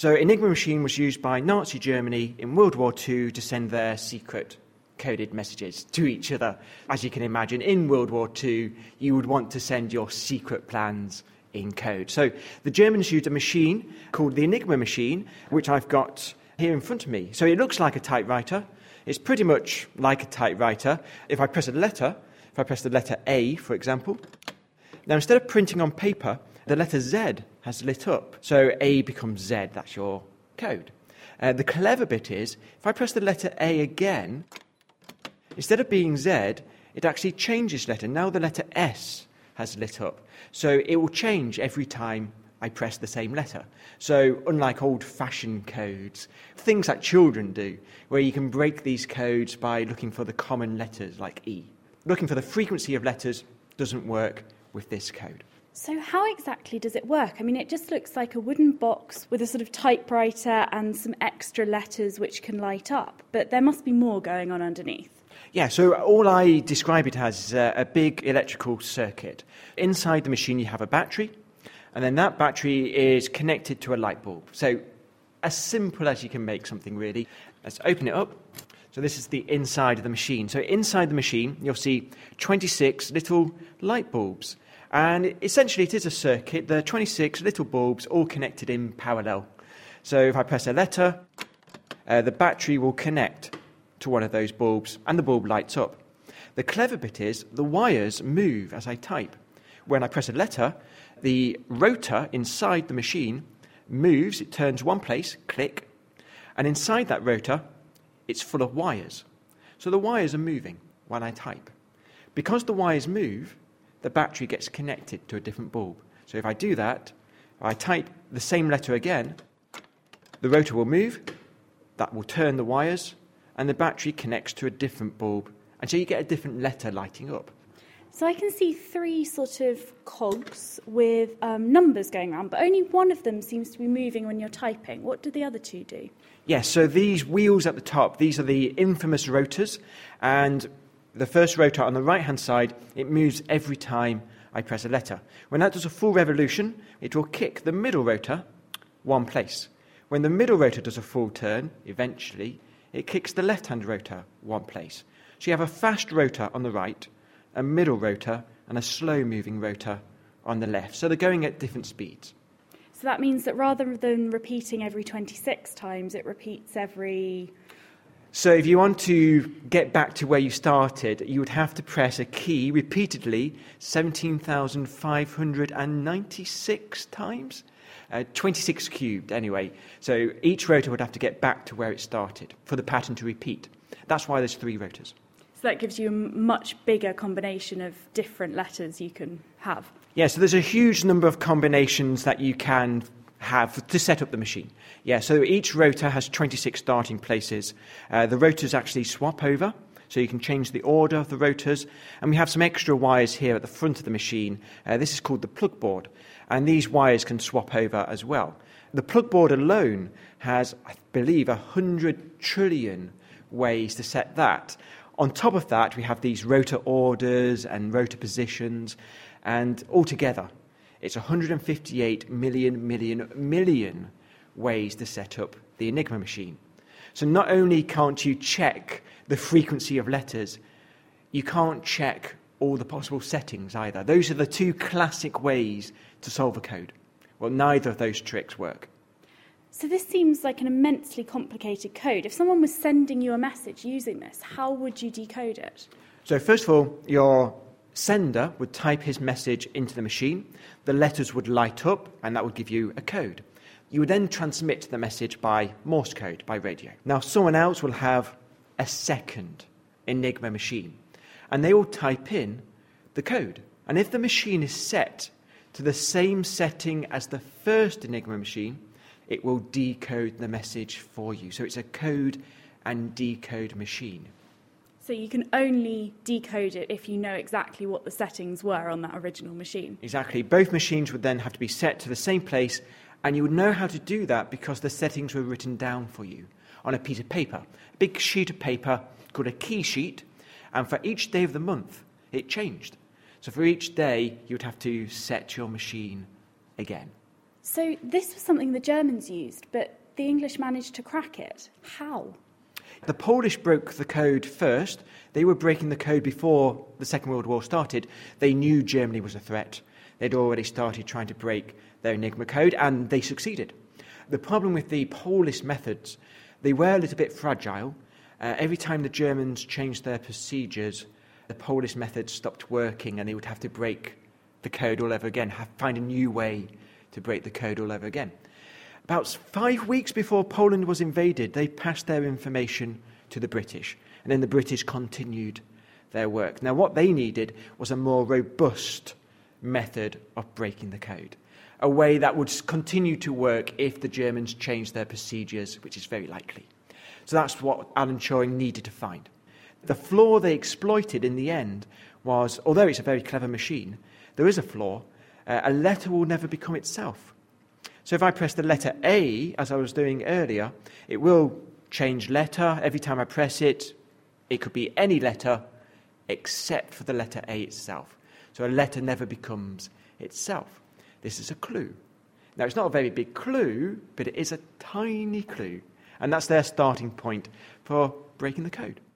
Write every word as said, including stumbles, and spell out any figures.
So Enigma machine was used by Nazi Germany in World War Two to send their secret coded messages to each other. As you can imagine, in World War Two, you would want to send your secret plans in code. So the Germans used a machine called the Enigma machine, which I've got here in front of me. So it looks like a typewriter. It's pretty much like a typewriter. If I press a letter, if I press the letter A, for example, now instead of printing on paper, the letter Z has lit up. So A becomes Z, that's your code. Uh, the clever bit is, if I press the letter A again, instead of being Z, it actually changes letter. Now the letter S has lit up. So it will change every time I press the same letter. So unlike old-fashioned codes, things that children do, where you can break these codes by looking for the common letters like E. Looking for the frequency of letters doesn't work with this code. So how exactly does it work? I mean, it just looks like a wooden box with a sort of typewriter and some extra letters which can light up, but there must be more going on underneath. Yeah, so all I describe it as is a big electrical circuit. Inside the machine you have a battery, and then that battery is connected to a light bulb. So as simple as you can make something, really. Let's open it up. So this is the inside of the machine. So inside the machine you'll see twenty-six little light bulbs. And essentially it is a circuit. There are twenty-six little bulbs all connected in parallel. So if I press a letter, uh, the battery will connect to one of those bulbs and the bulb lights up. The clever bit is the wires move as I type. When I press a letter, the rotor inside the machine moves, it turns one place, click, and inside that rotor it's full of wires. So the wires are moving while I type. Because the wires move, the battery gets connected to a different bulb. So if I do that, I type the same letter again, the rotor will move, that will turn the wires, and the battery connects to a different bulb. And so you get a different letter lighting up. So I can see three sort of cogs with um, numbers going around, but only one of them seems to be moving when you're typing. What do the other two do? Yes, so these wheels at the top, these are the infamous rotors, and the first rotor on the right-hand side, it moves every time I press a letter. When that does a full revolution, it will kick the middle rotor one place. When the middle rotor does a full turn, eventually, it kicks the left-hand rotor one place. So you have a fast rotor on the right, a middle rotor, and a slow-moving rotor on the left. So they're going at different speeds. So that means that rather than repeating every twenty-six times, it repeats every... So if you want to get back to where you started, you would have to press a key repeatedly seventeen thousand five hundred ninety-six times. Uh, twenty-six cubed, anyway. So each rotor would have to get back to where it started for the pattern to repeat. That's why there's three rotors. So that gives you a much bigger combination of different letters you can have. Yeah, so there's a huge number of combinations that you can have to set up the machine. Yeah, so each rotor has twenty-six starting places. Uh, the rotors actually swap over, so you can change the order of the rotors. And we have some extra wires here at the front of the machine. Uh, this is called the plug board. And these wires can swap over as well. The plug board alone has, I believe, one hundred trillion ways to set that. On top of that, we have these rotor orders and rotor positions. And altogether, it's one hundred fifty-eight million, million, million ways to set up the Enigma machine. So not only can't you check the frequency of letters, you can't check all the possible settings either. Those are the two classic ways to solve a code. Well, neither of those tricks work. So this seems like an immensely complicated code. If someone was sending you a message using this, how would you decode it? So first of all, your sender would type his message into the machine. The letters would light up, and that would give you a code. You would then transmit the message by Morse code, by radio. Now, someone else will have a second Enigma machine, and they will type in the code. And if the machine is set to the same setting as the first Enigma machine, it will decode the message for you. So it's a code and decode machine. So you can only decode it if you know exactly what the settings were on that original machine. Exactly. Both machines would then have to be set to the same place, and you would know how to do that because the settings were written down for you on a piece of paper, a big sheet of paper called a key sheet, and for each day of the month, it changed. So for each day, you would have to set your machine again. So this was something the Germans used, but the English managed to crack it. How? The Polish broke the code first. They were breaking the code before the Second World War started. They knew Germany was a threat. They'd already started trying to break their Enigma code, and they succeeded. The problem with the Polish methods, they were a little bit fragile. Uh, every time the Germans changed their procedures, the Polish methods stopped working, and they would have to break the code all over again, have, find a new way to break the code all over again. About five weeks before Poland was invaded, they passed their information to the British, and then the British continued their work. Now, what they needed was a more robust method of breaking the code, a way that would continue to work if the Germans changed their procedures, which is very likely. So that's what Alan Turing needed to find. The flaw they exploited in the end was, although it's a very clever machine, there is a flaw. Uh, a letter will never become itself. So if I press the letter A, as I was doing earlier, it will change letter. Every time I press it, it could be any letter except for the letter A itself. So a letter never becomes itself. This is a clue. Now, it's not a very big clue, but it is a tiny clue. And that's their starting point for breaking the code.